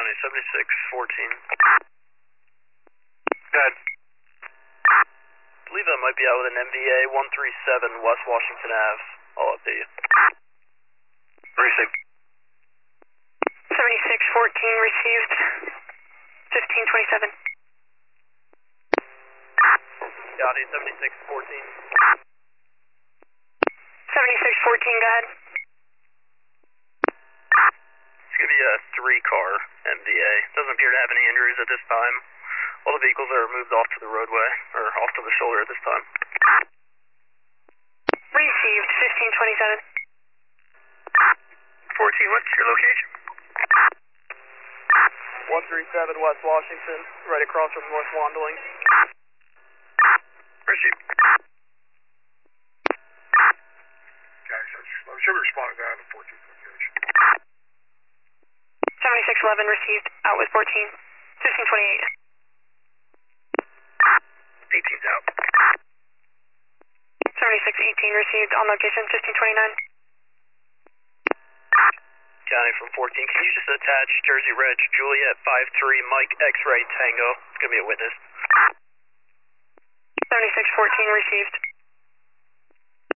County 7614. Go ahead. I believe I might be out with an MVA 137 West Washington Ave. I'll update you. Received. 7614 received. 1527. County 7614. 7614, go ahead. It's going to be a 3-car MVA. Doesn't appear to have any injuries at this time. All the vehicles are moved off to the roadway, or off to the shoulder at this time. Received, 1527. 14, what's your location? 137 West Washington, right across from North Wandling. Received. Okay, so should we respond to that in 14th location? 7611 received, out with 14. 1528. 18's out. 7618 received, on location 1529. County from 14, can you just attach Jersey Reg, Juliet 53, Mike X-Ray Tango? It's going to be a witness. 7614 received.